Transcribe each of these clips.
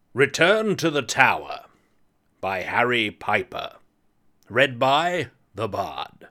Return to the Tower by Harry Piper. Read by the Bard.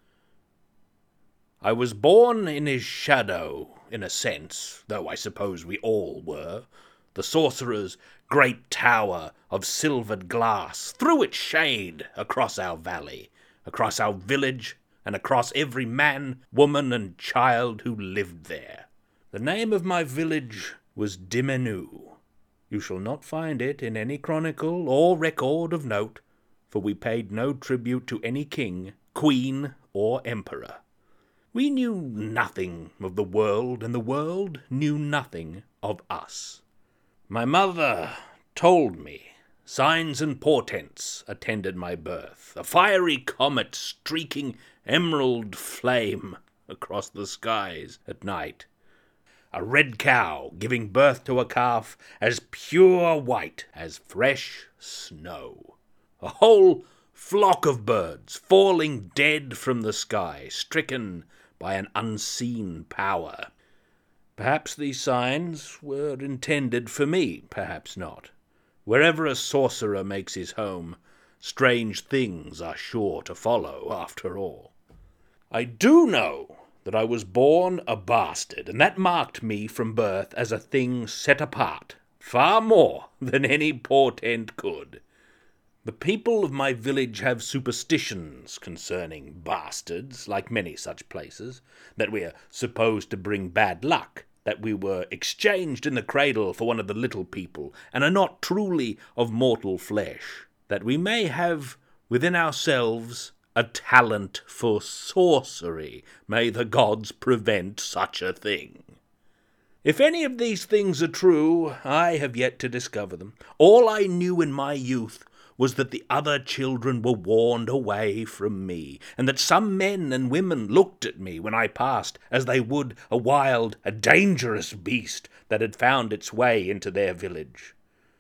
I was born in his shadow, in a sense, though I suppose we all were. The sorcerer's great tower of silvered glass threw its shade across our valley, across our village, and across every man, woman, and child who lived there. The name of my village was Dimenu. You shall not find it in any chronicle or record of note, for we paid no tribute to any king, queen, or emperor. We knew nothing of the world, and the world knew nothing of us. My mother told me signs and portents attended my birth, a fiery comet streaking emerald flame across the skies at night, a red cow giving birth to a calf as pure white as fresh snow, a whole flock of birds falling dead from the sky, stricken by an unseen power. Perhaps these signs were intended for me, perhaps not. Wherever a sorcerer makes his home, strange things are sure to follow, after all. I do know that I was born a bastard, and that marked me from birth as a thing set apart, far more than any portent could. The people of my village have superstitions concerning bastards, like many such places, that we are supposed to bring bad luck, that we were exchanged in the cradle for one of the little people, and are not truly of mortal flesh, that we may have within ourselves a talent for sorcery. May the gods prevent such a thing. If any of these things are true, I have yet to discover them. All I knew in my youth was that the other children were warned away from me, and that some men and women looked at me when I passed as they would a wild, a dangerous beast that had found its way into their village.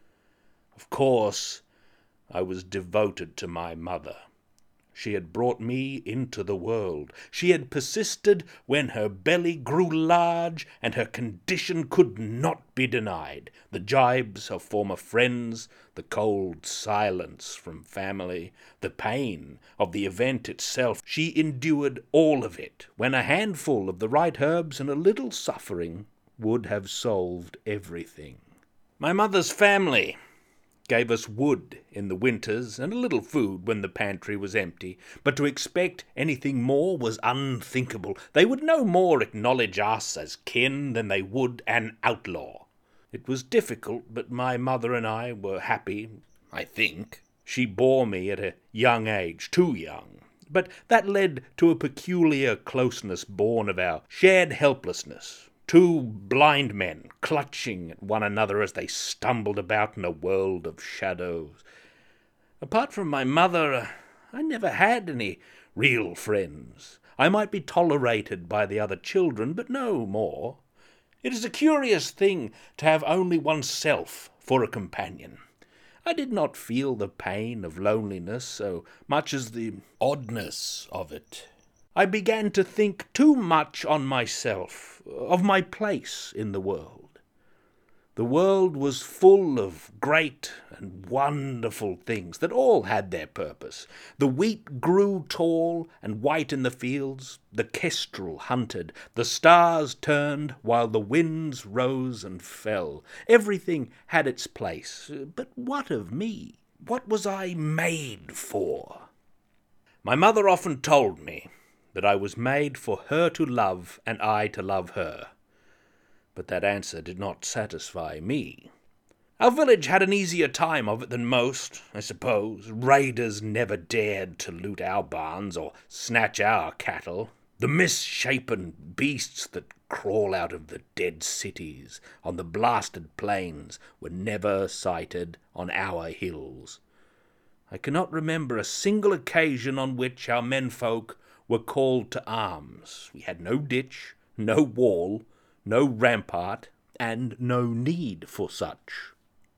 Of course, I was devoted to my mother. She had brought me into the world. She had persisted when her belly grew large, and her condition could not be denied. The gibes of former friends, the cold silence from family, the pain of the event itself, she endured all of it, when a handful of the right herbs and a little suffering would have solved everything. My mother's family gave us wood in the winters and a little food when the pantry was empty, but to expect anything more was unthinkable. They would no more acknowledge us as kin than they would an outlaw. It was difficult, but my mother and I were happy, I think. She bore me at a young age, too young, but that led to a peculiar closeness born of our shared helplessness. Two blind men clutching at one another as they stumbled about in a world of shadows. Apart from my mother, I never had any real friends. I might be tolerated by the other children, but no more. It is a curious thing to have only oneself for a companion. I did not feel the pain of loneliness so much as the oddness of it. I began to think too much on myself, of my place in the world. The world was full of great and wonderful things that all had their purpose. The wheat grew tall and white in the fields, the kestrel hunted, the stars turned while the winds rose and fell. Everything had its place. But what of me? What was I made for? My mother often told me that I was made for her to love and I to love her. But that answer did not satisfy me. Our village had an easier time of it than most, I suppose. Raiders never dared to loot our barns or snatch our cattle. The misshapen beasts that crawl out of the dead cities on the blasted plains were never sighted on our hills. I cannot remember a single occasion on which our menfolk were called to arms. We had no ditch, no wall, no rampart, and no need for such.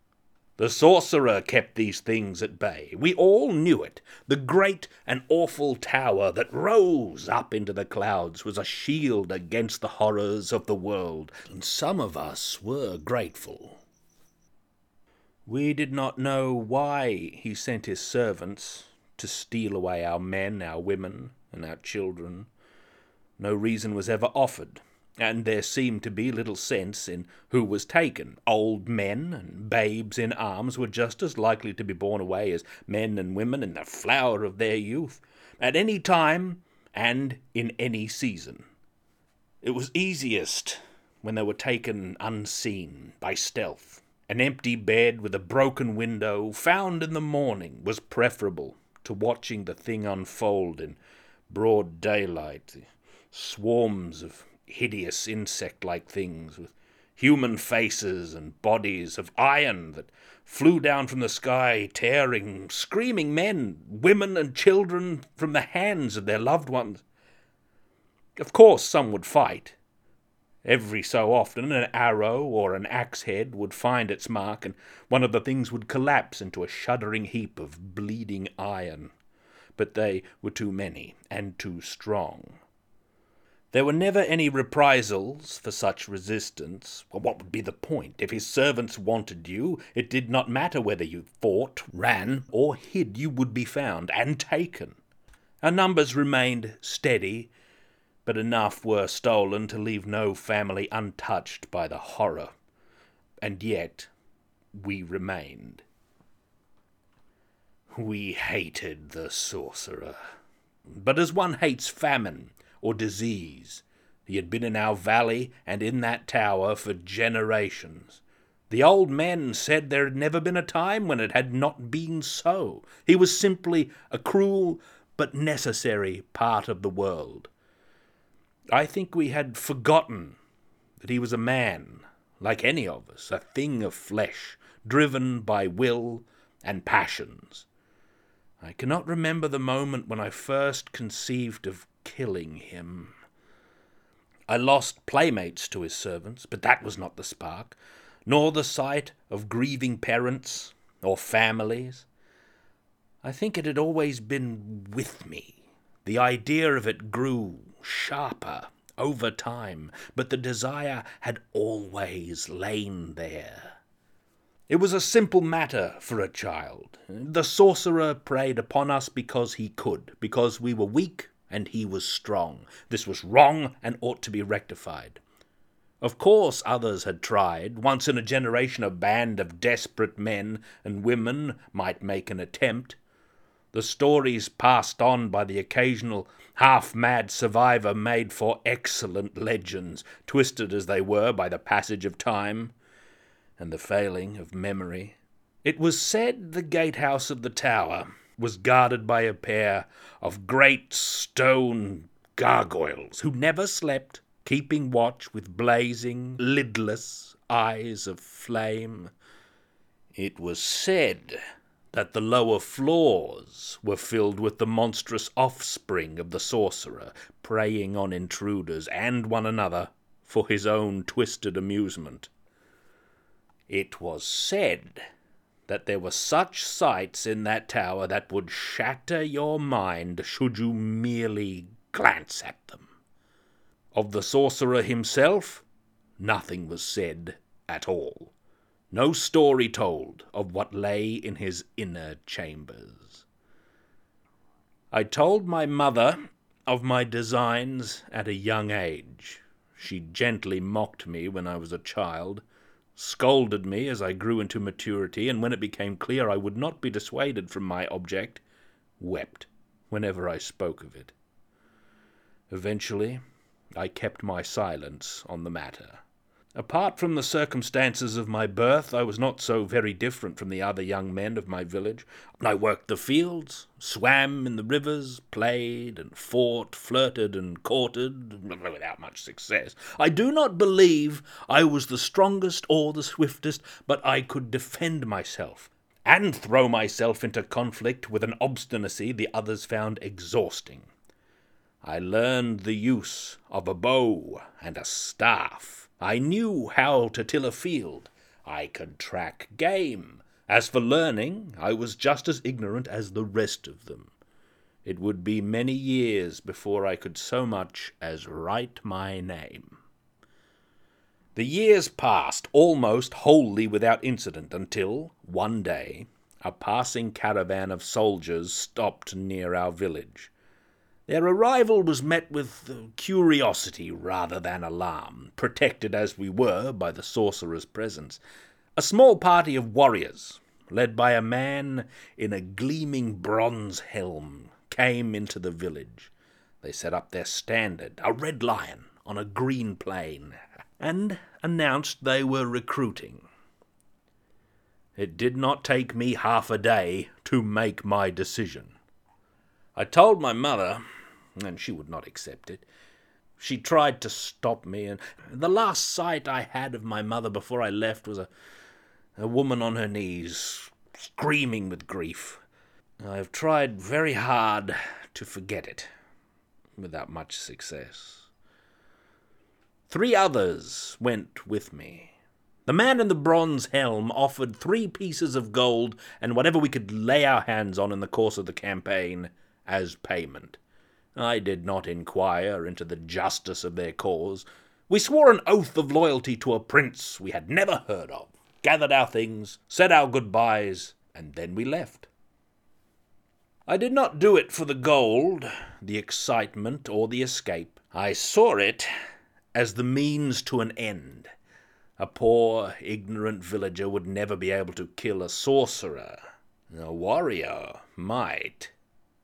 The sorcerer kept these things at bay. We all knew it. The great and awful tower that rose up into the clouds was a shield against the horrors of the world, and some of us were grateful. We did not know why he sent his servants to steal away our men, our women, and our children. No reason was ever offered, and there seemed to be little sense in who was taken. Old men and babes in arms were just as likely to be borne away as men and women in the flower of their youth, at any time and in any season. It was easiest when they were taken unseen, by stealth. An empty bed with a broken window, found in the morning, was preferable to watching the thing unfold in broad daylight. Swarms of hideous insect-like things with human faces and bodies of iron that flew down from the sky, tearing, screaming men, women, and children from the hands of their loved ones. Of course, some would fight. Every so often an arrow or an axe head would find its mark, and one of the things would collapse into a shuddering heap of bleeding iron. But they were too many and too strong. There were never any reprisals for such resistance. Well, what would be the point? If his servants wanted you, it did not matter whether you fought, ran, or hid, you would be found and taken. Our numbers remained steady, but enough were stolen to leave no family untouched by the horror. And yet we remained. We hated the sorcerer. But as one hates famine or disease, he had been in our valley and in that tower for generations. The old men said there had never been a time when it had not been so. He was simply a cruel but necessary part of the world. I think we had forgotten that he was a man, like any of us, a thing of flesh, driven by will and passions. I cannot remember the moment when I first conceived of killing him. I lost playmates to his servants, but that was not the spark, nor the sight of grieving parents or families. I think it had always been with me. The idea of it grew sharper over time, but the desire had always lain there. It was a simple matter for a child. The sorcerer preyed upon us because he could, because we were weak and he was strong. This was wrong and ought to be rectified. Of course others had tried. Once in a generation a band of desperate men and women might make an attempt. The stories passed on by the occasional half-mad survivor made for excellent legends, twisted as they were by the passage of time and the failing of memory. It was said the gatehouse of the tower was guarded by a pair of great stone gargoyles who never slept, keeping watch with blazing, lidless eyes of flame. It was said that the lower floors were filled with the monstrous offspring of the sorcerer, preying on intruders and one another for his own twisted amusement. It was said that there were such sights in that tower that would shatter your mind should you merely glance at them. Of the sorcerer himself, nothing was said at all. No story told of what lay in his inner chambers. I told my mother of my designs at a young age. She gently mocked me when I was a child, scolded me as I grew into maturity, and when it became clear I would not be dissuaded from my object, wept whenever I spoke of it. Eventually, I kept my silence on the matter. Apart from the circumstances of my birth, I was not so very different from the other young men of my village. I worked the fields, swam in the rivers, played and fought, flirted and courted, without much success. I do not believe I was the strongest or the swiftest, but I could defend myself and throw myself into conflict with an obstinacy the others found exhausting. I learned the use of a bow and a staff. I knew how to till a field. I could track game. As for learning, I was just as ignorant as the rest of them. It would be many years before I could so much as write my name. The years passed almost wholly without incident until, one day, a passing caravan of soldiers stopped near our village. Their arrival was met with curiosity rather than alarm, protected as we were by the sorcerer's presence. A small party of warriors, led by a man in a gleaming bronze helm, came into the village. They set up their standard, a red lion, on a green plain, and announced they were recruiting. It did not take me half a day to make my decision. I told my mother, and she would not accept it. She tried to stop me, and the last sight I had of my mother before I left was a woman on her knees, screaming with grief. I have tried very hard to forget it, without much success. 3 others went with me. The man in the bronze helm offered 3 pieces of gold and whatever we could lay our hands on in the course of the campaign as payment. I did not inquire into the justice of their cause. We swore an oath of loyalty to a prince we had never heard of, gathered our things, said our goodbyes, and then we left. I did not do it for the gold, the excitement, or the escape. I saw it as the means to an end. A poor, ignorant villager would never be able to kill a sorcerer. A warrior might.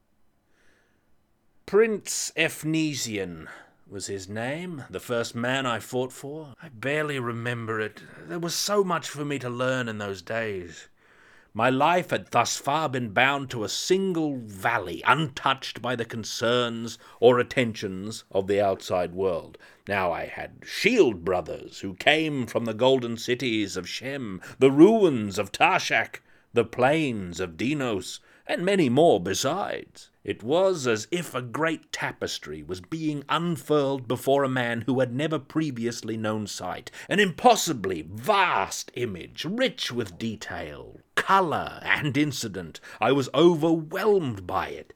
Prince Ephesian was his name, the first man I fought for. I barely remember it. There was so much for me to learn in those days. My life had thus far been bound to a single valley, untouched by the concerns or attentions of the outside world. Now I had shield brothers who came from the golden cities of Shem, the ruins of Tarshak, the plains of Denos, and many more besides. It was as if a great tapestry was being unfurled before a man who had never previously known sight, an impossibly vast image, rich with detail, colour, and incident. I was overwhelmed by it.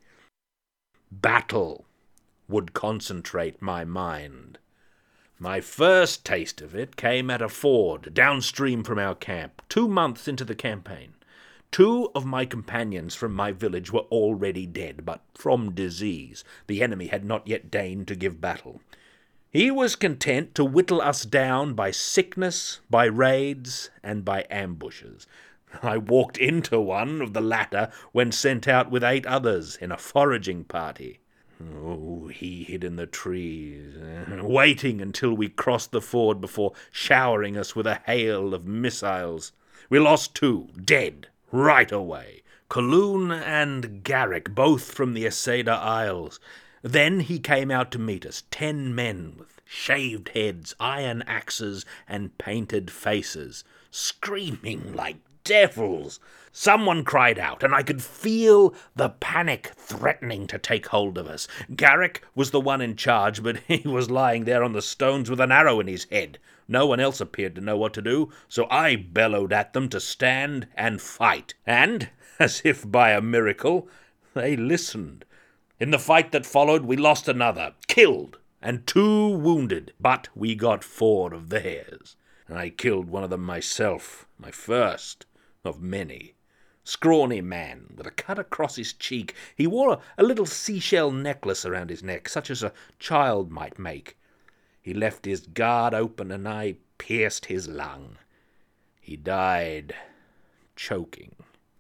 Battle would concentrate my mind. My first taste of it came at a ford downstream from our camp, 2 months into the campaign. 2 of my companions from my village were already dead, but from disease. The enemy had not yet deigned to give battle. He was content to whittle us down by sickness, by raids, and by ambushes. I walked into one of the latter when sent out with 8 others in a foraging party. Oh, he hid in the trees, waiting until we crossed the ford before showering us with a hail of missiles. We lost 2, dead, right away. Kaloon and Garrick, both from the Asada Isles. Then he came out to meet us, 10 men with shaved heads, iron axes, and painted faces, screaming like devils. Someone cried out, and I could feel the panic threatening to take hold of us. Garrick was the one in charge, but he was lying there on the stones with an arrow in his head. No one else appeared to know what to do, so I bellowed at them to stand and fight. And, as if by a miracle, they listened. In the fight that followed, we lost another, killed, and 2 wounded, but we got 4 of theirs. I killed one of them myself, my first of many. Scrawny man, with a cut across his cheek. He wore a little seashell necklace around his neck, such as a child might make. He left his guard open, and I pierced his lung. He died, choking.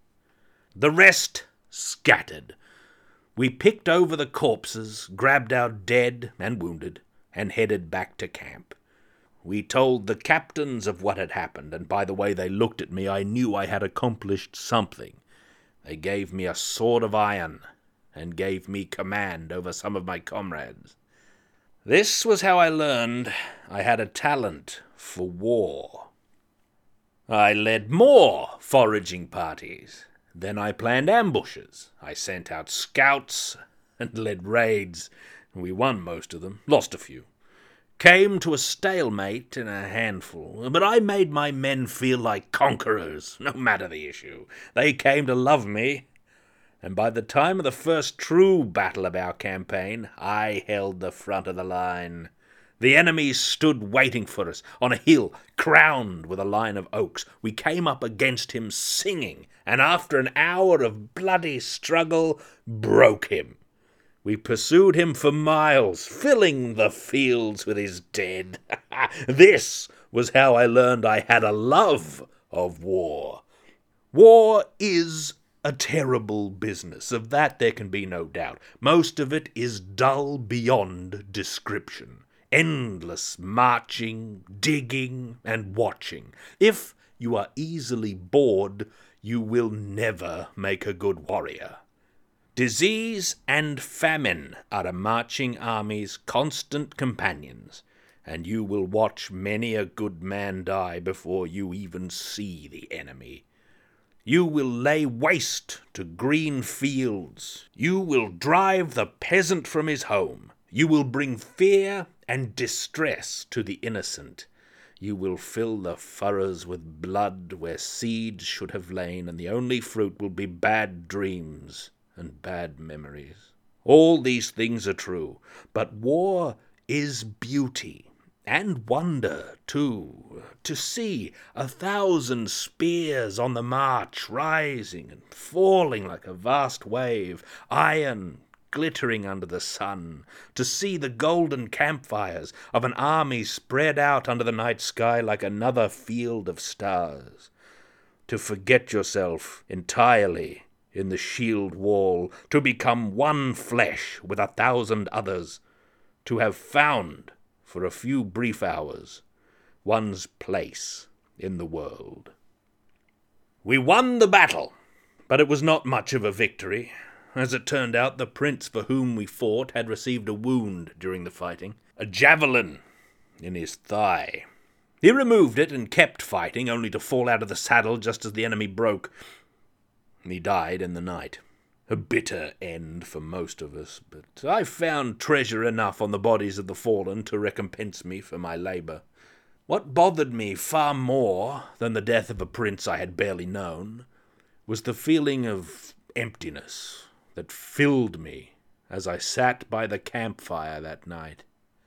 The rest scattered. We picked over the corpses, grabbed our dead and wounded, and headed back to camp. We told the captains of what had happened, and by the way they looked at me, I knew I had accomplished something. They gave me a sword of iron, and gave me command over some of my comrades. This was how I learned I had a talent for war. I led more foraging parties. Then I planned ambushes. I sent out scouts and led raids. We won most of them, lost a few. Came to a stalemate in a handful, but I made my men feel like conquerors, no matter the issue. They came to love me, and by the time of the first true battle of our campaign, I held the front of the line. The enemy stood waiting for us on a hill crowned with a line of oaks. We came up against him singing, and after an hour of bloody struggle, broke him. We pursued him for miles, filling the fields with his dead. This was how I learned I had a love of war. War is a terrible business, of that there can be no doubt. Most of it is dull beyond description. Endless marching, digging, and watching. If you are easily bored, you will never make a good warrior. Disease and famine are a marching army's constant companions, and you will watch many a good man die before you even see the enemy. You will lay waste to green fields. You will drive the peasant from his home. You will bring fear and distress to the innocent. You will fill the furrows with blood where seeds should have lain, and the only fruit will be bad dreams and bad memories. All these things are true, but war is beauty. And wonder, too, to see 1,000 spears on the march, rising and falling like a vast wave, iron glittering under the sun, to see the golden campfires of an army spread out under the night sky like another field of stars, to forget yourself entirely in the shield wall, to become one flesh with 1,000 others, to have found, for a few brief hours, one's place in the world. We won the battle, but it was not much of a victory. As it turned out, the prince for whom we fought had received a wound during the fighting, a javelin in his thigh. He removed it and kept fighting, only to fall out of the saddle just as the enemy broke. He died in the night. A bitter end for most of us, but I found treasure enough on the bodies of the fallen to recompense me for my labour. What bothered me far more than the death of a prince I had barely known was the feeling of emptiness that filled me as I sat by the campfire that night.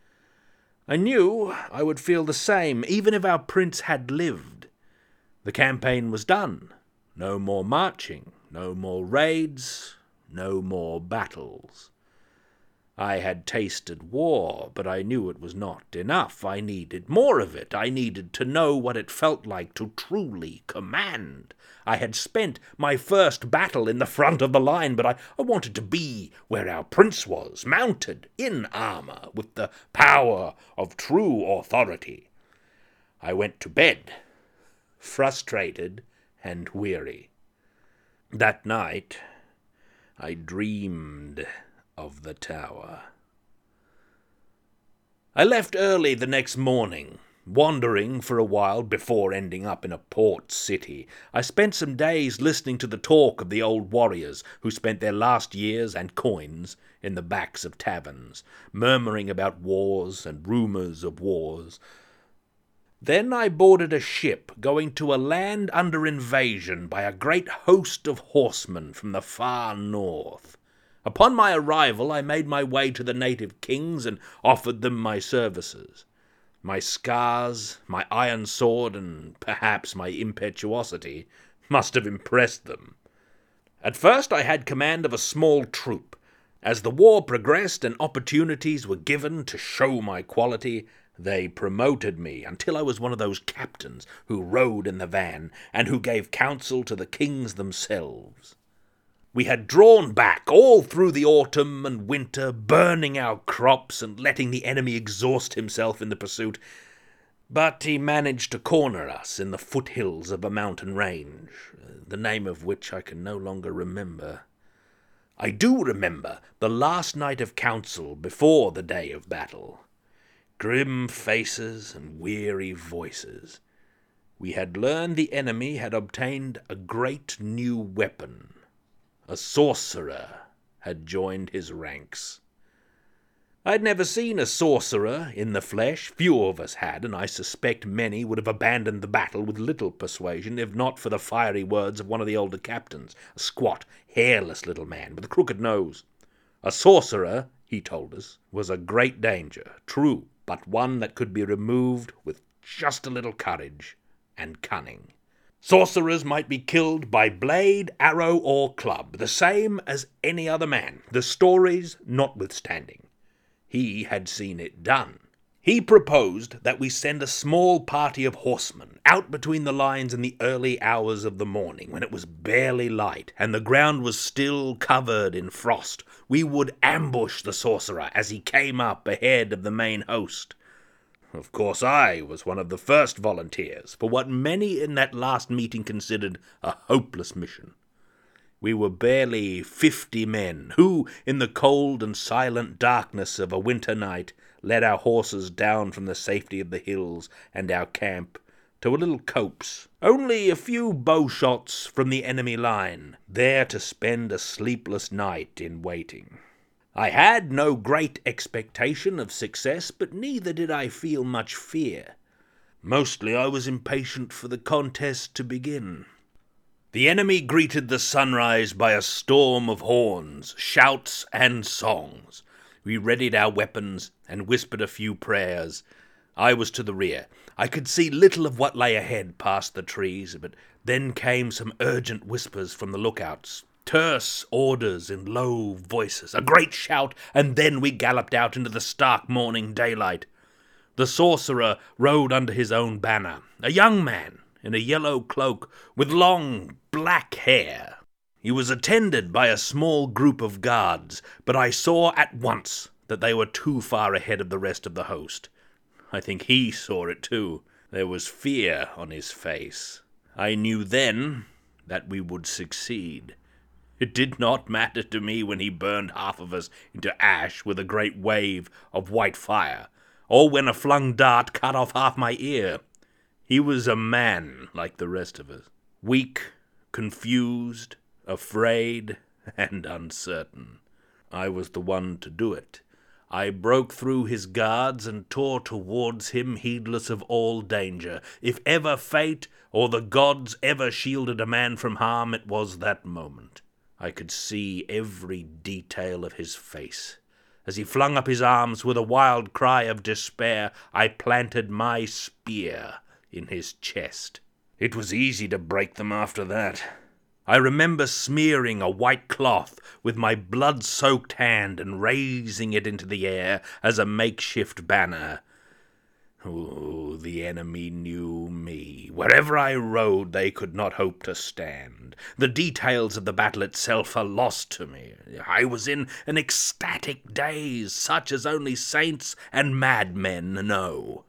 I knew I would feel the same, even if our prince had lived. The campaign was done. No more marching, no more raids, no more battles. I had tasted war, but I knew it was not enough. I needed more of it. I needed to know what it felt like to truly command. I had spent my first battle in the front of the line, but I wanted to be where our prince was, mounted, in armour, with the power of true authority. I went to bed, frustrated and weary. That night I dreamed of the tower. I left early the next morning, wandering for a while before ending up in a port city. I spent some days listening to the talk of the old warriors who spent their last years and coins in the backs of taverns, murmuring about wars and rumours of wars. Then I boarded a ship going to a land under invasion by a great host of horsemen from the far north. Upon my arrival, I made my way to the native kings and offered them my services. My scars, my iron sword, and perhaps my impetuosity must have impressed them. At first I had command of a small troop. As the war progressed and opportunities were given to show my quality, they promoted me until I was one of those captains who rode in the van and who gave counsel to the kings themselves. We had drawn back all through the autumn and winter, burning our crops and letting the enemy exhaust himself in the pursuit. But he managed to corner us in the foothills of a mountain range, the name of which I can no longer remember. I do remember the last night of council before the day of battle. Grim faces and weary voices. We had learned the enemy had obtained a great new weapon. A sorcerer had joined his ranks. I'd never seen a sorcerer in the flesh. Few of us had, and I suspect many would have abandoned the battle with little persuasion, if not for the fiery words of one of the older captains, a squat, hairless little man with a crooked nose. A sorcerer, he told us, was a great danger, true, but one that could be removed with just a little courage and cunning. Sorcerers might be killed by blade, arrow, or club, the same as any other man, the stories notwithstanding. He had seen it done. He proposed that we send a small party of horsemen out between the lines in the early hours of the morning, when it was barely light, and the ground was still covered in frost. We would ambush the sorcerer as he came up ahead of the main host. Of course, I was one of the first volunteers for what many in that last meeting considered a hopeless mission. We were barely 50 men, who, in the cold and silent darkness of a winter night, led our horses down from the safety of the hills and our camp to a little copse, only a few bow shots from the enemy line, there to spend a sleepless night in waiting. I had no great expectation of success, but neither did I feel much fear. Mostly I was impatient for the contest to begin. The enemy greeted the sunrise by a storm of horns, shouts, and songs. We readied our weapons and whispered a few prayers. I was to the rear. I could see little of what lay ahead past the trees, but then came some urgent whispers from the lookouts. Terse orders in low voices, a great shout, and then we galloped out into the stark morning daylight. The sorcerer rode under his own banner, a young man in a yellow cloak with long black hair. He was attended by a small group of guards, but I saw at once that they were too far ahead of the rest of the host. I think he saw it too. There was fear on his face. I knew then that we would succeed. It did not matter to me when he burned half of us into ash with a great wave of white fire, or when a flung dart cut off half my ear. He was a man like the rest of us, weak, confused, afraid, and uncertain. I was the one to do it. I broke through his guards and tore towards him, heedless of all danger. If ever fate or the gods ever shielded a man from harm, it was that moment. I could see every detail of his face. As he flung up his arms with a wild cry of despair, I planted my spear in his chest. It was easy to break them after that. I remember smearing a white cloth with my blood-soaked hand and raising it into the air as a makeshift banner. Oh, the enemy knew me. Wherever I rode, they could not hope to stand. The details of the battle itself are lost to me. I was in an ecstatic daze, such as only saints and madmen know.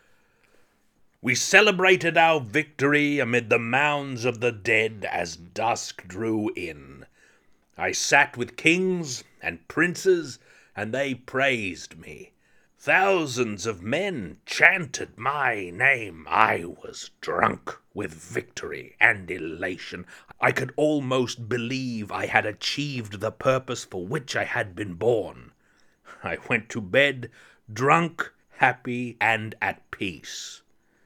We celebrated our victory amid the mounds of the dead as dusk drew in. I sat with kings and princes, and they praised me. Thousands of men chanted my name. I was drunk with victory and elation. I could almost believe I had achieved the purpose for which I had been born. I went to bed drunk, happy, and at peace.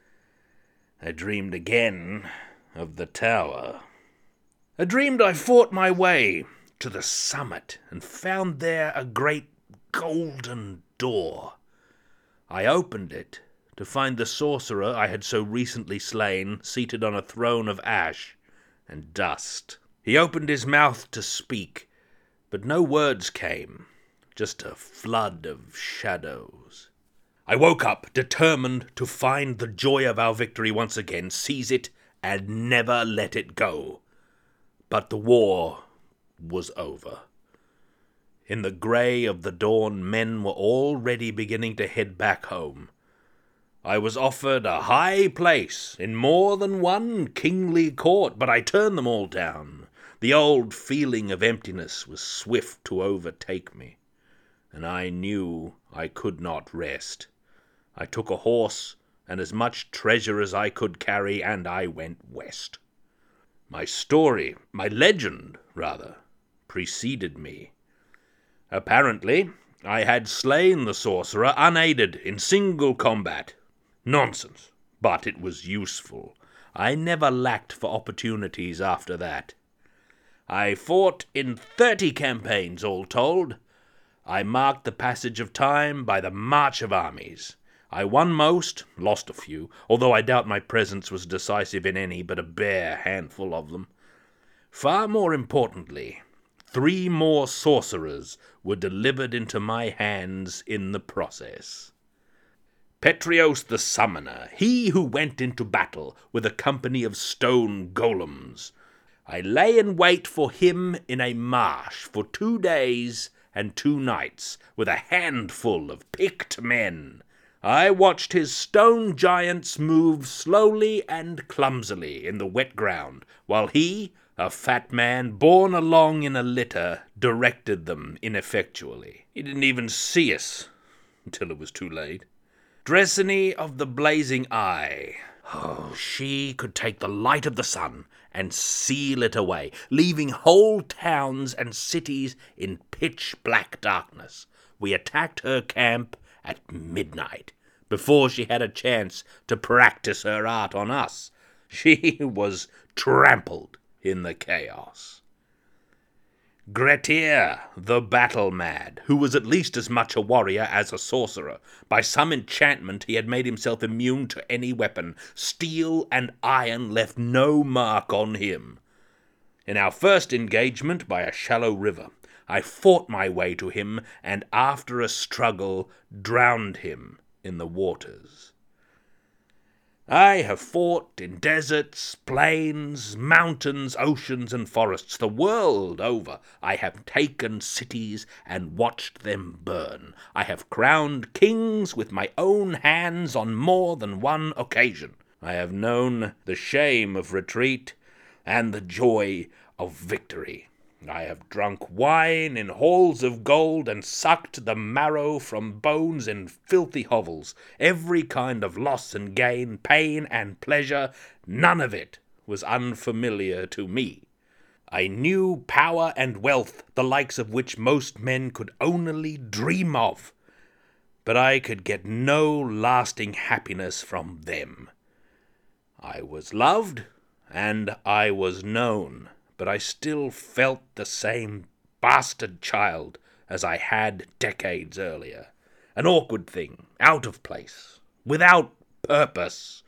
I dreamed again of the tower. I dreamed I fought my way to the summit and found there a great golden door. I opened it to find the sorcerer I had so recently slain seated on a throne of ash and dust. He opened his mouth to speak, but no words came, just a flood of shadows. I woke up, determined to find the joy of our victory once again, seize it, and never let it go. But the war was over. In the grey of the dawn, men were already beginning to head back home. I was offered a high place in more than one kingly court, but I turned them all down. The old feeling of emptiness was swift to overtake me, and I knew I could not rest. I took a horse and as much treasure as I could carry, and I went west. My legend, preceded me. Apparently, I had slain the sorcerer unaided in single combat. Nonsense, but it was useful. I never lacked for opportunities after that. I fought in 30 campaigns, all told. I marked the passage of time by the march of armies. I won most, lost a few, although I doubt my presence was decisive in any but a bare handful of them. Far more importantly, 3 more sorcerers were delivered into my hands in the process. Petrios the Summoner, he who went into battle with a company of stone golems. I lay in wait for him in a marsh for 2 days and 2 nights, with a handful of picked men. I watched his stone giants move slowly and clumsily in the wet ground, while he, a fat man borne along in a litter, directed them ineffectually. He didn't even see us until it was too late. Dresany of the Blazing Eye. Oh, she could take the light of the sun and seal it away, leaving whole towns and cities in pitch-black darkness. We attacked her camp at midnight, before she had a chance to practice her art on us. She was trampled in the chaos. Grettir, the battle-mad, who was at least as much a warrior as a sorcerer. By some enchantment he had made himself immune to any weapon. Steel and iron left no mark on him. In our first engagement by a shallow river, I fought my way to him, and after a struggle drowned him in the waters. I have fought in deserts, plains, mountains, oceans, and forests the world over. I have taken cities and watched them burn. I have crowned kings with my own hands on more than one occasion. I have known the shame of retreat and the joy of victory. I have drunk wine in halls of gold and sucked the marrow from bones in filthy hovels. Every kind of loss and gain, pain and pleasure, none of it was unfamiliar to me. I knew power and wealth, the likes of which most men could only dream of, but I could get no lasting happiness from them. I was loved, and I was known, but I still felt the same bastard child as I had decades earlier. An awkward thing, out of place, without purpose.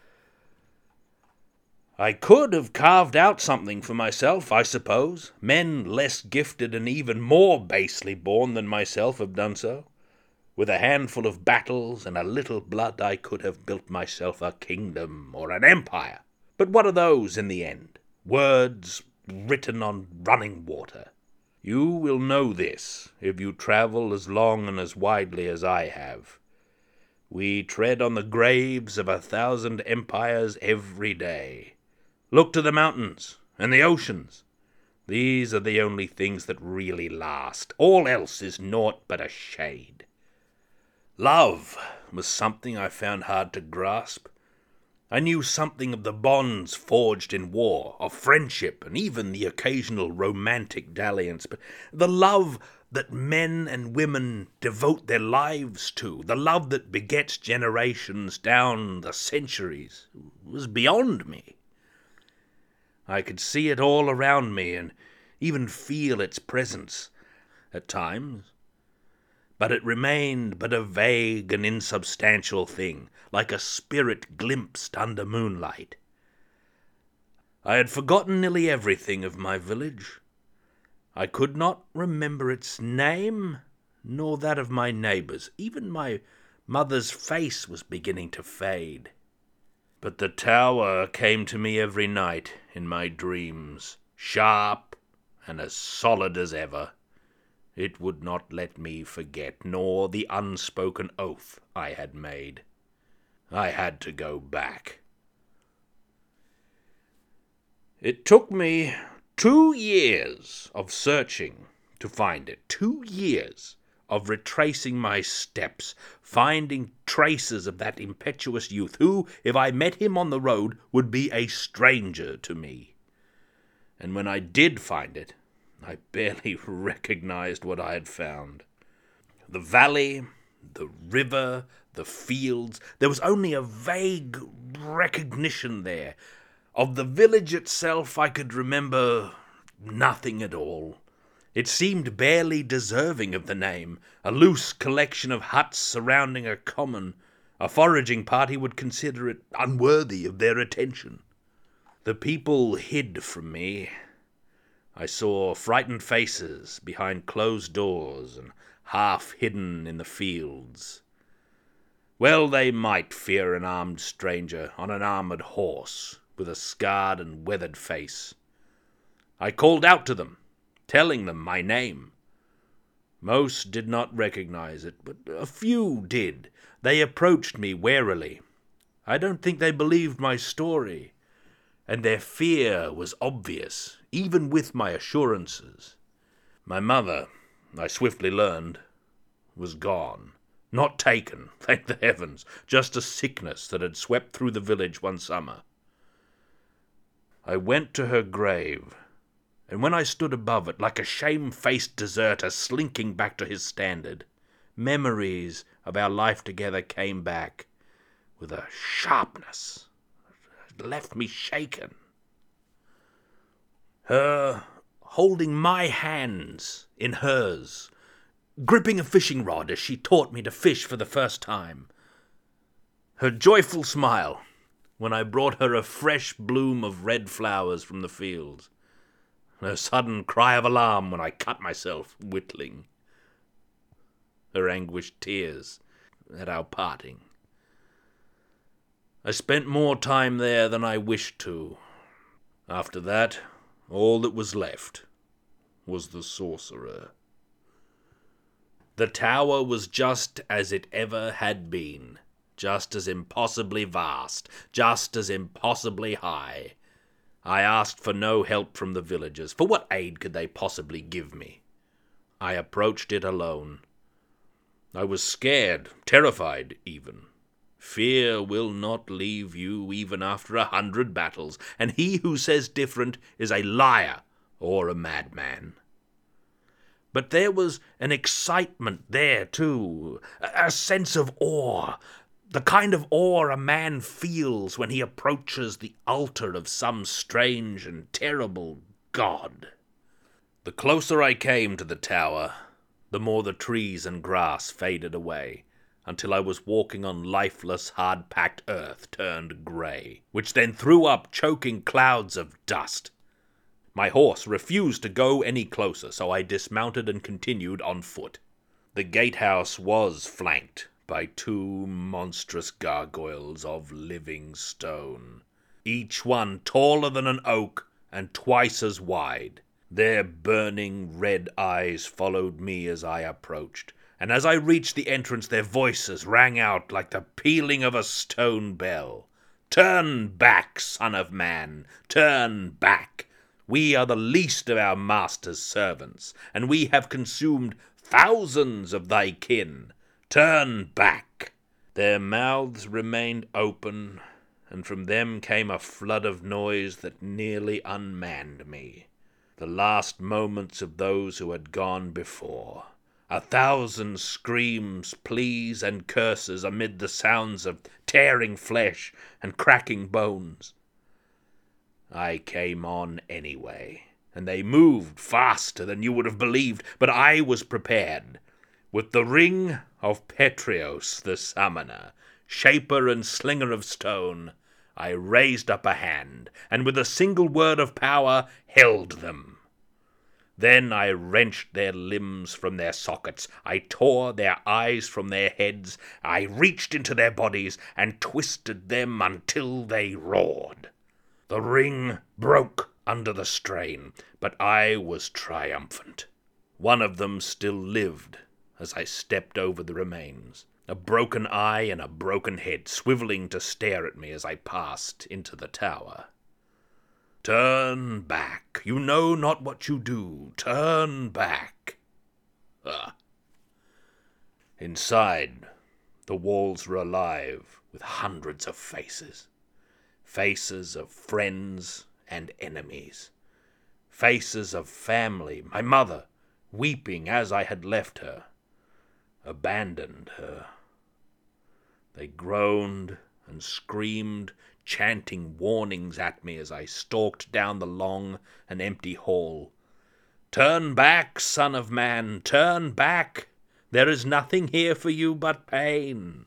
I could have carved out something for myself, I suppose. Men less gifted and even more basely born than myself have done so. With a handful of battles and a little blood, I could have built myself a kingdom or an empire. But what are those in the end? Words written on running water. You will know this if you travel as long and as widely as I have. We tread on the graves of 1,000 empires every day. Look to the mountains and the oceans. These are the only things that really last. All else is naught but a shade. Love was something I found hard to grasp. I knew something of the bonds forged in war, of friendship, and even the occasional romantic dalliance, but the love that men and women devote their lives to, the love that begets generations down the centuries, was beyond me. I could see it all around me and even feel its presence at times, but it remained but a vague and insubstantial thing, like a spirit glimpsed under moonlight. I had forgotten nearly everything of my village. I could not remember its name, nor that of my neighbours. Even my mother's face was beginning to fade. But the tower came to me every night in my dreams, sharp and as solid as ever. It would not let me forget, nor the unspoken oath I had made. I had to go back. It took me 2 years of searching to find it. 2 years of retracing my steps, finding traces of that impetuous youth who, if I met him on the road, would be a stranger to me. And when I did find it, I barely recognized what I had found. The valley, the river, the fields, there was only a vague recognition there. Of the village itself I could remember nothing at all. It seemed barely deserving of the name, a loose collection of huts surrounding a common. A foraging party would consider it unworthy of their attention. The people hid from me. I saw frightened faces behind closed doors and half hidden in the fields. Well, they might fear an armed stranger on an armored horse with a scarred and weathered face. I called out to them, telling them my name. Most did not recognize it, but a few did. They approached me warily. I don't think they believed my story, and their fear was obvious, even with my assurances. My mother, I swiftly learned, was gone. Not taken, thank the heavens, just a sickness that had swept through the village one summer. I went to her grave, and when I stood above it, like a shame-faced deserter slinking back to his standard, memories of our life together came back with a sharpness that left me shaken. Her holding my hands in hers, gripping a fishing rod as she taught me to fish for the first time. Her joyful smile when I brought her a fresh bloom of red flowers from the fields. Her sudden cry of alarm when I cut myself whittling. Her anguished tears at our parting. I spent more time there than I wished to. After that, all that was left was the sorcerer. The tower was just as it ever had been, just as impossibly vast, just as impossibly high. I asked for no help from the villagers, for what aid could they possibly give me? I approached it alone. I was scared, terrified even. Fear will not leave you even after 100 battles, and he who says different is a liar or a madman. But there was an excitement there, too, a sense of awe, the kind of awe a man feels when he approaches the altar of some strange and terrible god. The closer I came to the tower, the more the trees and grass faded away, until I was walking on lifeless, hard-packed earth turned grey, which then threw up choking clouds of dust. My horse refused to go any closer, so I dismounted and continued on foot. The gatehouse was flanked by 2 monstrous gargoyles of living stone, each one taller than an oak and twice as wide. Their burning red eyes followed me as I approached, and as I reached the entrance their voices rang out like the pealing of a stone bell. "Turn back, son of man, turn back! We are the least of our master's servants, and we have consumed thousands of thy kin. Turn back!" Their mouths remained open, and from them came a flood of noise that nearly unmanned me. The last moments of those who had gone before. 1,000 screams, pleas, and curses amid the sounds of tearing flesh and cracking bones. I came on anyway, and they moved faster than you would have believed, but I was prepared. With the ring of Petrios the summoner, shaper and slinger of stone, I raised up a hand, and with a single word of power held them. Then I wrenched their limbs from their sockets, I tore their eyes from their heads, I reached into their bodies and twisted them until they roared. The ring broke under the strain, but I was triumphant. One of them still lived as I stepped over the remains, a broken eye and a broken head swiveling to stare at me as I passed into the tower. "Turn back, you know not what you do, turn back." Inside, the walls were alive with hundreds of faces. Faces of friends and enemies. Faces of family, my mother, weeping as I had left her, abandoned her. They groaned and screamed, chanting warnings at me as I stalked down the long and empty hall. Turn back, son of man, turn back. There is nothing here for you but pain.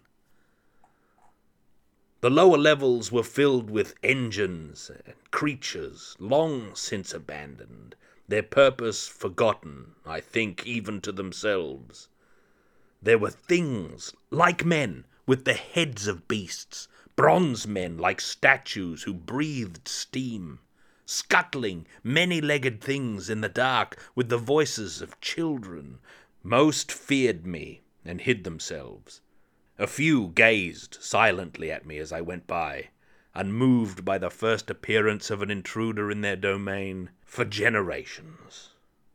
The lower levels were filled with engines and creatures long since abandoned, their purpose forgotten, I think, even to themselves. There were things like men with the heads of beasts, bronze men like statues who breathed steam, scuttling many-legged things in the dark with the voices of children. Most feared me and hid themselves. A few gazed silently at me as I went by, unmoved by the first appearance of an intruder in their domain for generations.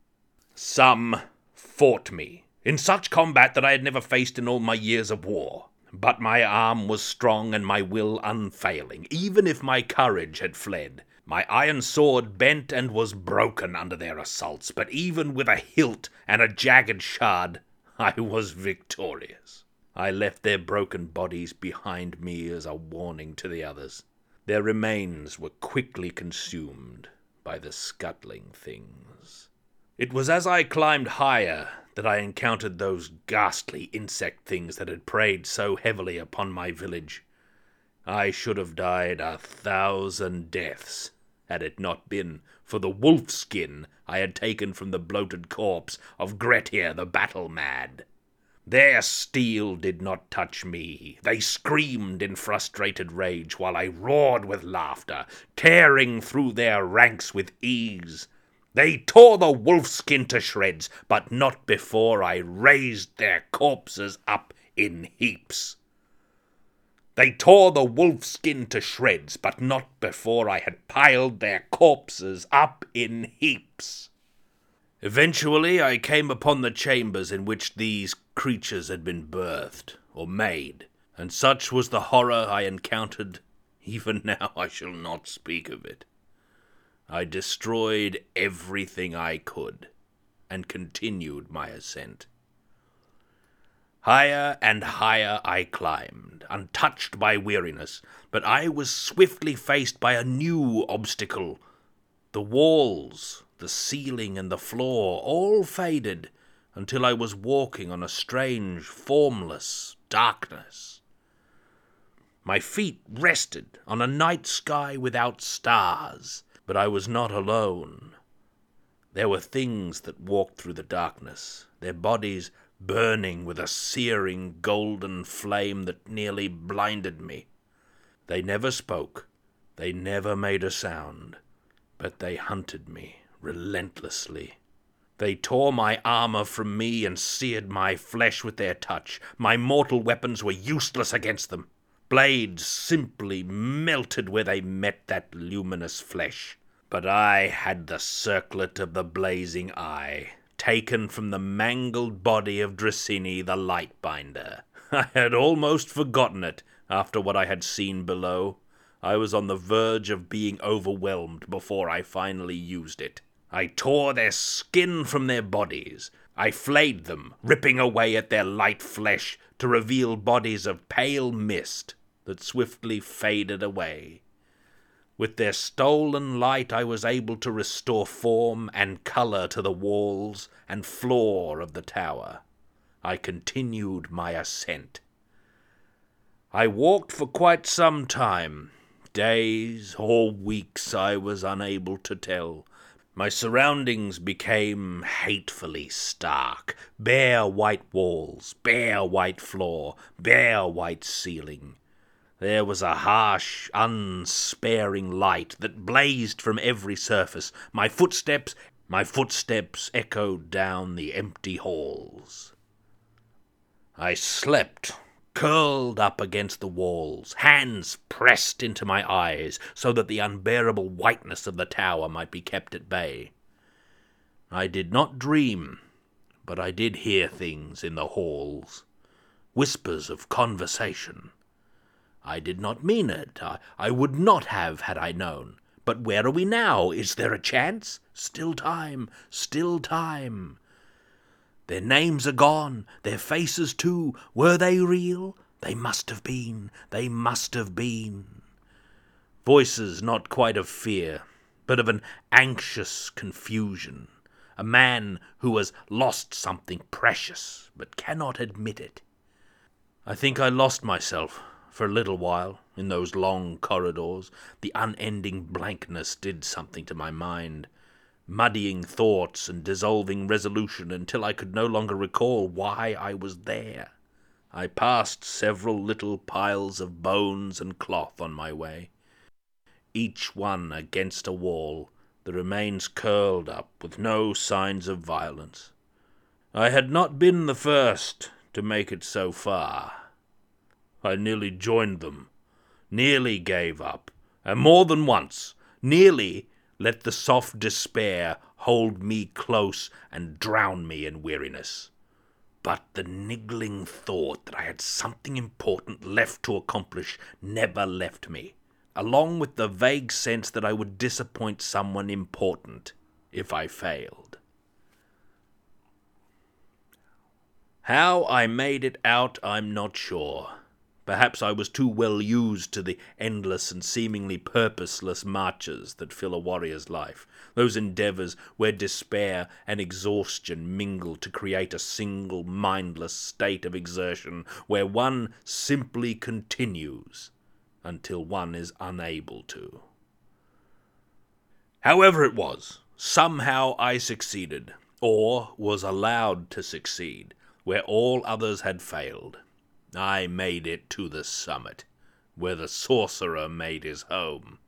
Some fought me in such combat that I had never faced in all my years of war. But my arm was strong and my will unfailing, even if my courage had fled. My iron sword bent and was broken under their assaults, but even with a hilt and a jagged shard, I was victorious. I left their broken bodies behind me as a warning to the others. Their remains were quickly consumed by the scuttling things. It was as I climbed higher that I encountered those ghastly insect things that had preyed so heavily upon my village. I should have died 1,000 deaths had it not been for the wolf skin I had taken from the bloated corpse of Grettir the battle-mad. Their steel did not touch me. They screamed in frustrated rage while I roared with laughter, tearing through their ranks with ease. They tore the wolfskin to shreds, but not before I raised their corpses up in heaps. They tore the wolfskin to shreds, but not before I had piled their corpses up in heaps. Eventually I came upon the chambers in which these creatures had been birthed, or made, and such was the horror I encountered, even now I shall not speak of it. I destroyed everything I could, and continued my ascent. Higher and higher I climbed, untouched by weariness, but I was swiftly faced by a new obstacle. The walls, the ceiling, and the floor all faded, until I was walking on a strange, formless darkness. My feet rested on a night sky without stars, but I was not alone. There were things that walked through the darkness, their bodies burning with a searing golden flame that nearly blinded me. They never spoke, they never made a sound, but they hunted me relentlessly. They tore my armor from me and seared my flesh with their touch. My mortal weapons were useless against them. Blades simply melted where they met that luminous flesh. But I had the circlet of the blazing eye, taken from the mangled body of Dracini the Lightbinder. I had almost forgotten it after what I had seen below. I was on the verge of being overwhelmed before I finally used it. I tore their skin from their bodies. I flayed them, ripping away at their light flesh to reveal bodies of pale mist that swiftly faded away. With their stolen light I was able to restore form and color to the walls and floor of the tower. I continued my ascent. I walked for quite some time. Days or weeks I was unable to tell. My surroundings became hatefully stark. Bare white walls, bare white floor, bare white ceiling. There was a harsh, unsparing light that blazed from every surface. My footsteps echoed down the empty halls. I slept, curled up against the walls, hands pressed into my eyes so that the unbearable whiteness of the tower might be kept at bay. I did not dream, but I did hear things in the halls, whispers of conversation. I did not mean it. I would not have had I known. But where are we now? Is there a chance? Still time, still time. Their names are gone, their faces too. Were they real? They must have been, they must have been. Voices not quite of fear, but of an anxious confusion, a man who has lost something precious, but cannot admit it. I think I lost myself for a little while in those long corridors. The unending blankness did something to my mind, muddying thoughts and dissolving resolution until I could no longer recall why I was there. I passed several little piles of bones and cloth on my way, each one against a wall, the remains curled up with no signs of violence. I had not been the first to make it so far. I nearly joined them, nearly gave up, and more than once, nearly let the soft despair hold me close and drown me in weariness. But the niggling thought that I had something important left to accomplish never left me, along with the vague sense that I would disappoint someone important if I failed. How I made it out, I'm not sure. Perhaps I was too well used to the endless and seemingly purposeless marches that fill a warrior's life, those endeavors where despair and exhaustion mingle to create a single mindless state of exertion, where one simply continues until one is unable to. However it was, somehow I succeeded, or was allowed to succeed, where all others had failed. I made it to the summit, where the sorcerer made his home.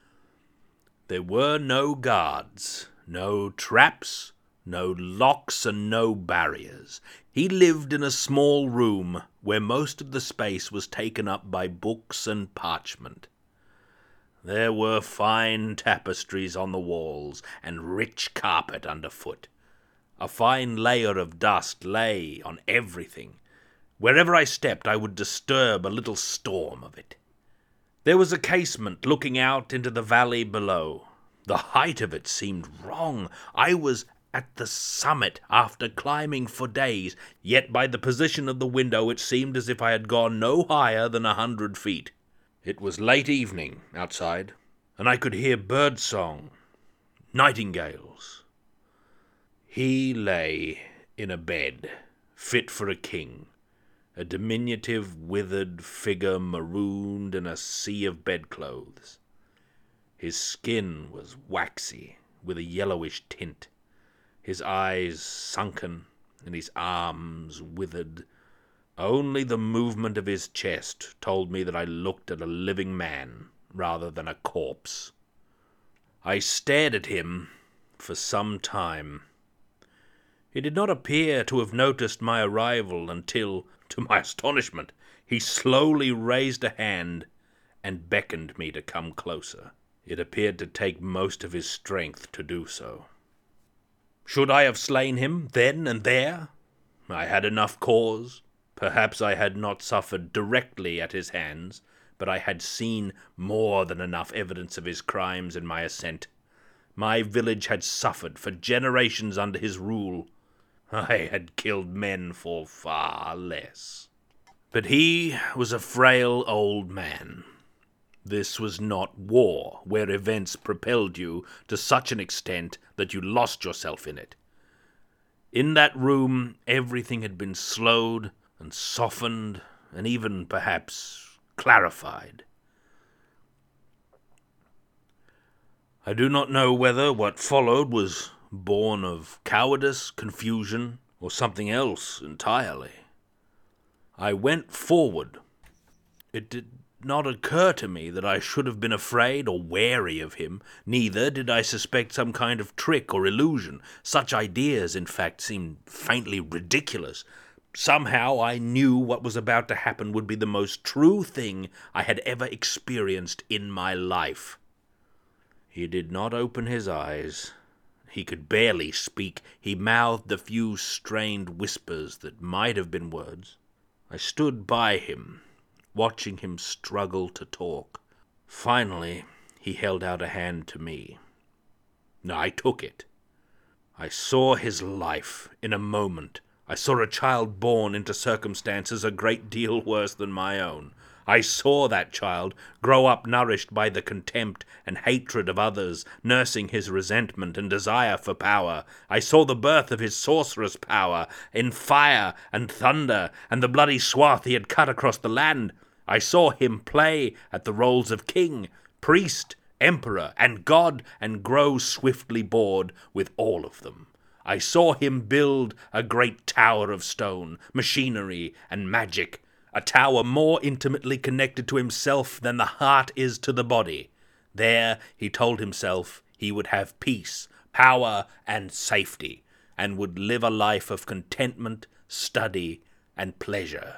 There were no guards, no traps, no locks, and no barriers. He lived in a small room where most of the space was taken up by books and parchment. There were fine tapestries on the walls and rich carpet underfoot. A fine layer of dust lay on everything. Wherever I stepped, I would disturb a little storm of it. There was a casement looking out into the valley below. The height of it seemed wrong. I was at the summit after climbing for days, yet by the position of the window it seemed as if I had gone no higher than 100 feet. It was late evening outside, and I could hear birdsong, nightingales. He lay in a bed, fit for a king, a diminutive, withered figure marooned in a sea of bedclothes. His skin was waxy, with a yellowish tint, his eyes sunken, and his arms withered. Only the movement of his chest told me that I looked at a living man rather than a corpse. I stared at him for some time. He did not appear to have noticed my arrival until, to my astonishment, he slowly raised a hand and beckoned me to come closer. It appeared to take most of his strength to do so. Should I have slain him then and there? I had enough cause. Perhaps I had not suffered directly at his hands, but I had seen more than enough evidence of his crimes in my ascent. My village had suffered for generations under his rule. I had killed men for far less. But he was a frail old man. This was not war, where events propelled you to such an extent that you lost yourself in it. In that room, everything had been slowed and softened, and even, perhaps, clarified. I do not know whether what followed was born of cowardice, confusion, or something else entirely. I went forward. It did not occur to me that I should have been afraid or wary of him. Neither did I suspect some kind of trick or illusion. Such ideas, in fact, seemed faintly ridiculous. Somehow I knew what was about to happen would be the most true thing I had ever experienced in my life. He did not open his eyes. He could barely speak. He mouthed a few strained whispers that might have been words. I stood by him, watching him struggle to talk. Finally, he held out a hand to me. I took it. I saw his life in a moment. I saw a child born into circumstances a great deal worse than my own. I saw that child grow up nourished by the contempt and hatred of others, nursing his resentment and desire for power. I saw the birth of his sorcerous power in fire and thunder and the bloody swath he had cut across the land. I saw him play at the roles of king, priest, emperor, and god, and grow swiftly bored with all of them. I saw him build a great tower of stone, machinery, and magic, a tower more intimately connected to himself than the heart is to the body. There, he told himself, he would have peace, power, and safety, and would live a life of contentment, study, and pleasure.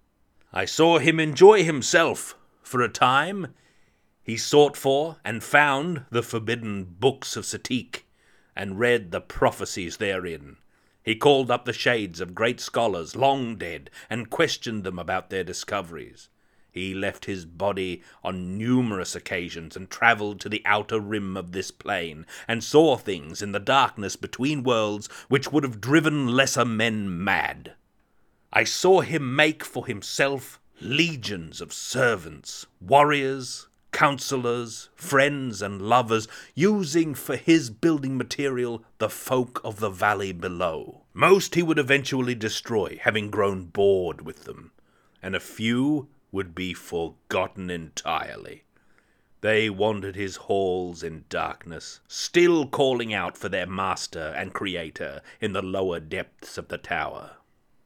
I saw him enjoy himself. For a time, he sought for and found the forbidden books of Satik, and read the prophecies therein. He called up the shades of great scholars, long dead, and questioned them about their discoveries. He left his body on numerous occasions and travelled to the outer rim of this plane, and saw things in the darkness between worlds which would have driven lesser men mad. I saw him make for himself legions of servants, warriors, counselors, friends, and lovers, using for his building material the folk of the valley below. Most he would eventually destroy, having grown bored with them, and a few would be forgotten entirely. They wandered his halls in darkness, still calling out for their master and creator in the lower depths of the tower.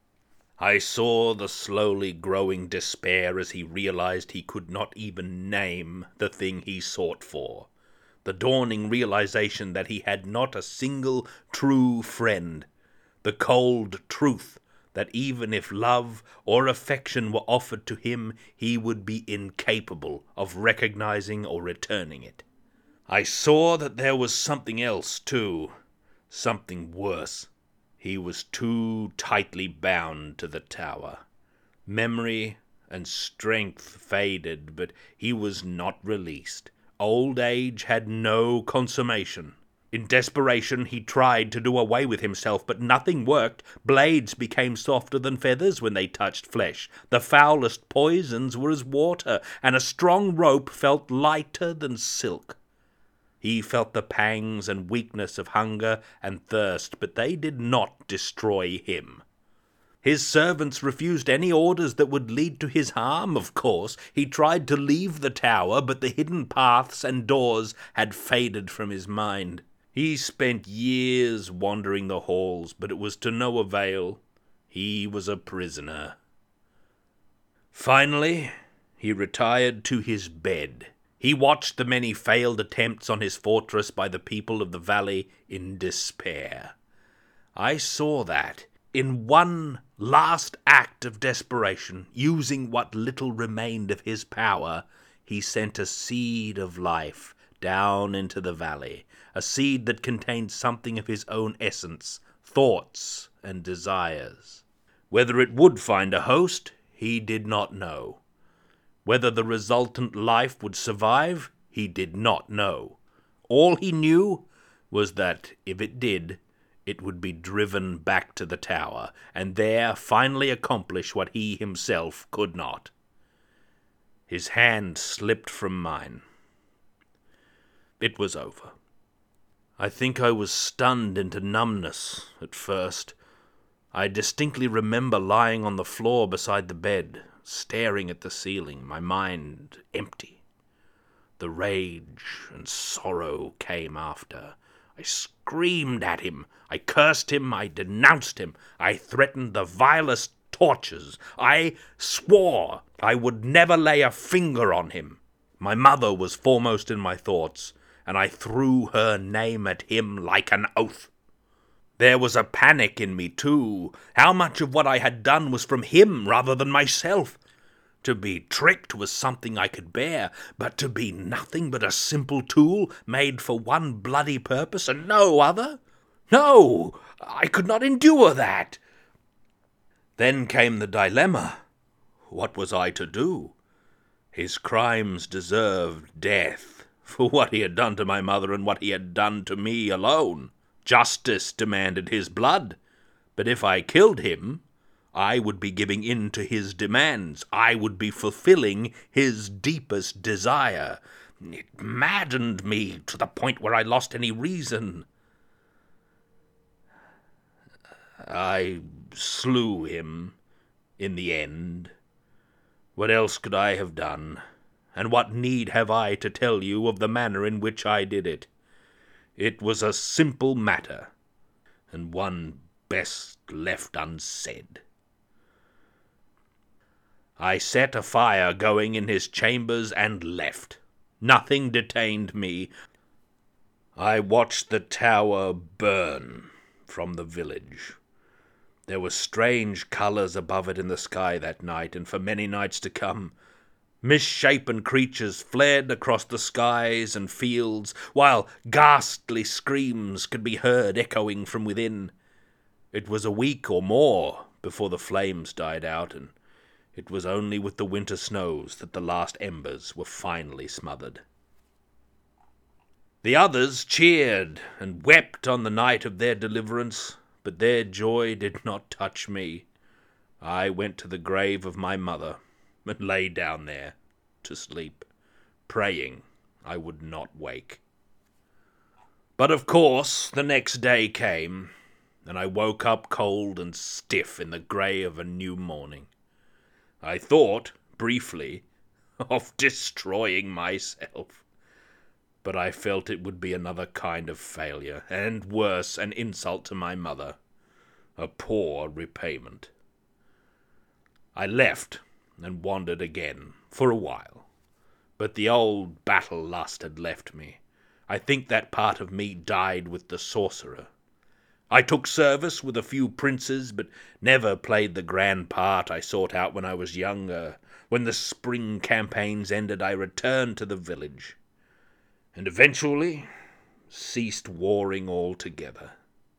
I saw the slowly growing despair as he realized he could not even name the thing he sought for. The dawning realization that he had not a single true friend. The cold truth that even if love or affection were offered to him, he would be incapable of recognizing or returning it. I saw that there was something else, too. Something worse. He was too tightly bound to the tower. Memory and strength faded, but he was not released. Old age had no consummation. In desperation, he tried to do away with himself, but nothing worked. Blades became softer than feathers when they touched flesh. The foulest poisons were as water, and a strong rope felt lighter than silk. He felt the pangs and weakness of hunger and thirst, but they did not destroy him. His servants refused any orders that would lead to his harm, of course. He tried to leave the tower, but the hidden paths and doors had faded from his mind. He spent years wandering the halls, but it was to no avail. He was a prisoner. Finally, he retired to his bed. He watched the many failed attempts on his fortress by the people of the valley in despair. I saw that, in one last act of desperation, using what little remained of his power, he sent a seed of life down into the valley, a seed that contained something of his own essence, thoughts, and desires. Whether it would find a host, he did not know. Whether the resultant life would survive, he did not know. All he knew was that if it did, it would be driven back to the tower, and there finally accomplish what he himself could not. His hand slipped from mine. It was over. I think I was stunned into numbness at first. I distinctly remember lying on the floor beside the bed, staring at the ceiling, my mind empty. The rage and sorrow came after. I screamed at him. I cursed him. I denounced him. I threatened the vilest tortures. I swore I would never lay a finger on him. My mother was foremost in my thoughts, and I threw her name at him like an oath. There was a panic in me, too. How much of what I had done was from him rather than myself? To be tricked was something I could bear, but to be nothing but a simple tool made for one bloody purpose and no other? No! I could not endure that! Then came the dilemma. What was I to do? His crimes deserved death, for what he had done to my mother and what he had done to me alone. Justice demanded his blood, but if I killed him, I would be giving in to his demands. I would be fulfilling his deepest desire. It maddened me to the point where I lost any reason. I slew him in the end. What else could I have done? And what need have I to tell you of the manner in which I did it? It was a simple matter, and one best left unsaid. I set a fire going in his chambers and left. Nothing detained me. I watched the tower burn from the village. There were strange colours above it in the sky that night, and for many nights to come. Misshapen creatures fled across the skies and fields, while ghastly screams could be heard echoing from within. It was a week or more before the flames died out, and it was only with the winter snows that the last embers were finally smothered. The others cheered and wept on the night of their deliverance, but their joy did not touch me. I went to the grave of my mother and lay down there to sleep, praying I would not wake. But of course the next day came, and I woke up cold and stiff in the grey of a new morning. I thought, briefly, of destroying myself, but I felt it would be another kind of failure, and worse, an insult to my mother, a poor repayment. I left and wandered again for a while, but the old battle lust had left me. I think that part of me died with the sorcerer. I took service with a few princes, but never played the grand part I sought out when I was younger. When the spring campaigns ended, I returned to the village, and eventually ceased warring altogether.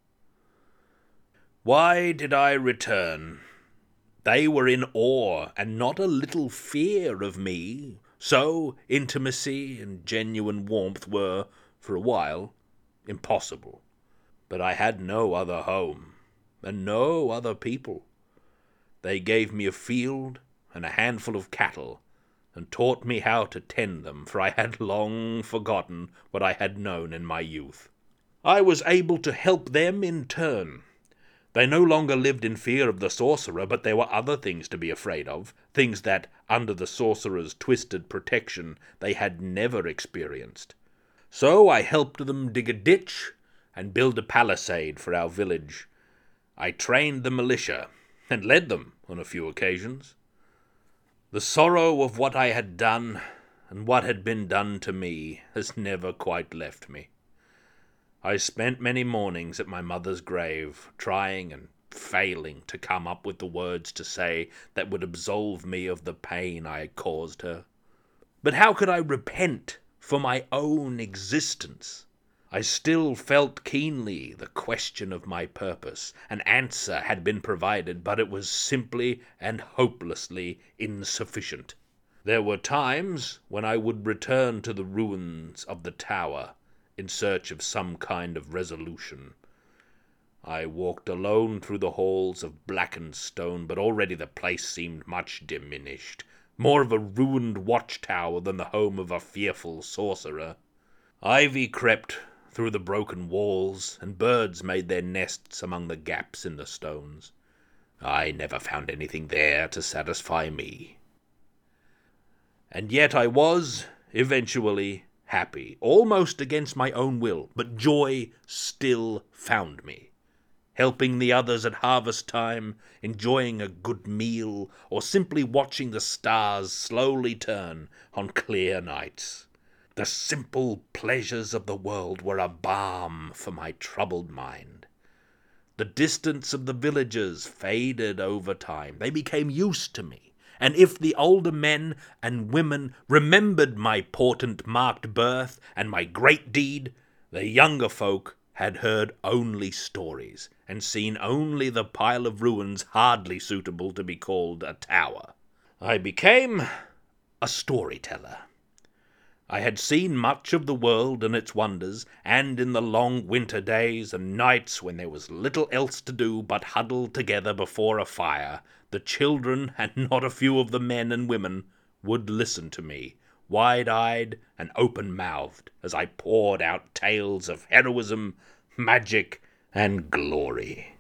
Why did I return? They were in awe, and not a little fear of me, so intimacy and genuine warmth were, for a while, impossible. But I had no other home, and no other people. They gave me a field and a handful of cattle, and taught me how to tend them, for I had long forgotten what I had known in my youth. I was able to help them in turn. They no longer lived in fear of the sorcerer, but there were other things to be afraid of, things that, under the sorcerer's twisted protection, they had never experienced. So I helped them dig a ditch and build a palisade for our village. I trained the militia, and led them on a few occasions. The sorrow of what I had done, and what had been done to me, has never quite left me. I spent many mornings at my mother's grave, trying and failing to come up with the words to say that would absolve me of the pain I had caused her. But how could I repent for my own existence? I still felt keenly the question of my purpose. An answer had been provided, but it was simply and hopelessly insufficient. There were times when I would return to the ruins of the tower in search of some kind of resolution. I walked alone through the halls of blackened stone, but already the place seemed much diminished, more of a ruined watchtower than the home of a fearful sorcerer. Ivy crept through the broken walls, and birds made their nests among the gaps in the stones. I never found anything there to satisfy me. And yet I was, eventually, happy, almost against my own will, but joy still found me. Helping the others at harvest time, enjoying a good meal, or simply watching the stars slowly turn on clear nights. The simple pleasures of the world were a balm for my troubled mind. The distance of the villages faded over time. They became used to me. And if the older men and women remembered my portent marked birth and my great deed, the younger folk had heard only stories, and seen only the pile of ruins hardly suitable to be called a tower. I became a storyteller. I had seen much of the world and its wonders, and in the long winter days and nights when there was little else to do but huddle together before a fire, the children, and not a few of the men and women, would listen to me, wide-eyed and open-mouthed, as I poured out tales of heroism, magic, and glory.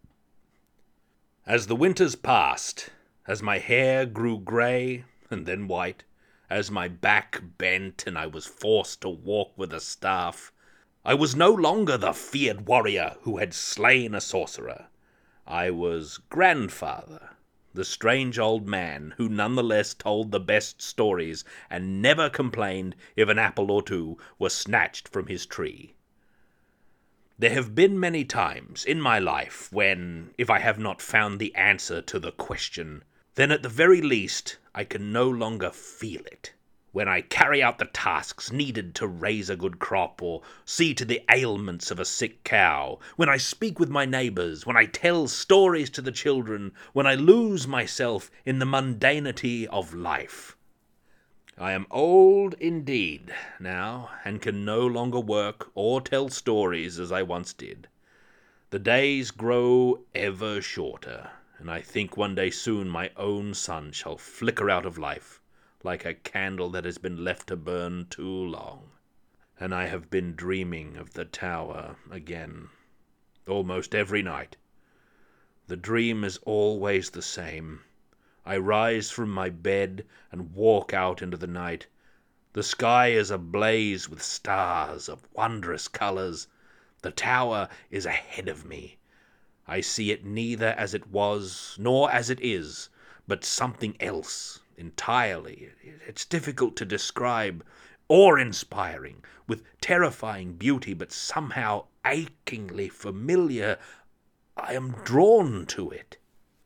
As the winters passed, as my hair grew grey and then white, as my back bent and I was forced to walk with a staff, I was no longer the feared warrior who had slain a sorcerer. I was grandfather, the strange old man who nonetheless told the best stories and never complained if an apple or two were snatched from his tree. There have been many times in my life when, if I have not found the answer to the question, then at the very least I can no longer feel it. When I carry out the tasks needed to raise a good crop or see to the ailments of a sick cow, when I speak with my neighbors, when I tell stories to the children, when I lose myself in the mundanity of life. I am old indeed now, and can no longer work or tell stories as I once did. The days grow ever shorter, and I think one day soon my own sun shall flicker out of life, like a candle that has been left to burn too long. And I have been dreaming of the tower again, almost every night. The dream is always the same. I rise from my bed and walk out into the night. The sky is ablaze with stars of wondrous colors. The tower is ahead of me. I see it neither as it was, nor as it is, but something else entirely. It's difficult to describe, awe-inspiring, with terrifying beauty, but somehow achingly familiar. I am drawn to it.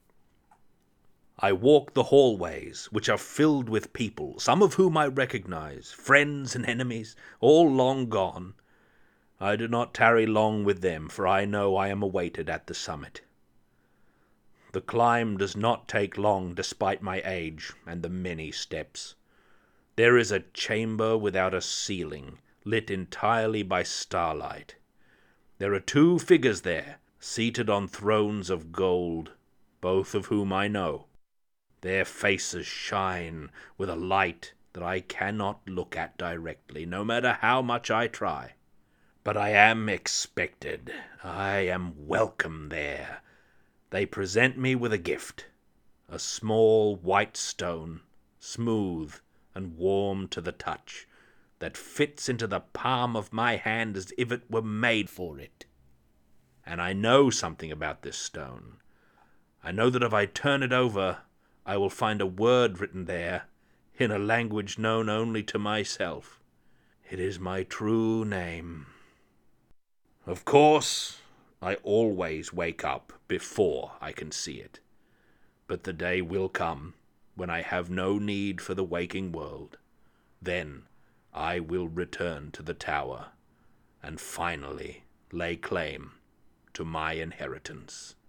I walk the hallways, which are filled with people, some of whom I recognize, friends and enemies, all long gone. I do not tarry long with them, for I know I am awaited at the summit. The climb does not take long despite my age and the many steps. There is a chamber without a ceiling, lit entirely by starlight. There are 2 figures there, seated on thrones of gold, both of whom I know. Their faces shine with a light that I cannot look at directly, no matter how much I try. But I am expected. I am welcome there. They present me with a gift, a small white stone, smooth and warm to the touch, that fits into the palm of my hand as if it were made for it. And I know something about this stone. I know that if I turn it over, I will find a word written there, in a language known only to myself. It is my true name. Of course, I always wake up before I can see it. But the day will come when I have no need for the waking world. Then I will return to the tower and finally lay claim to my inheritance.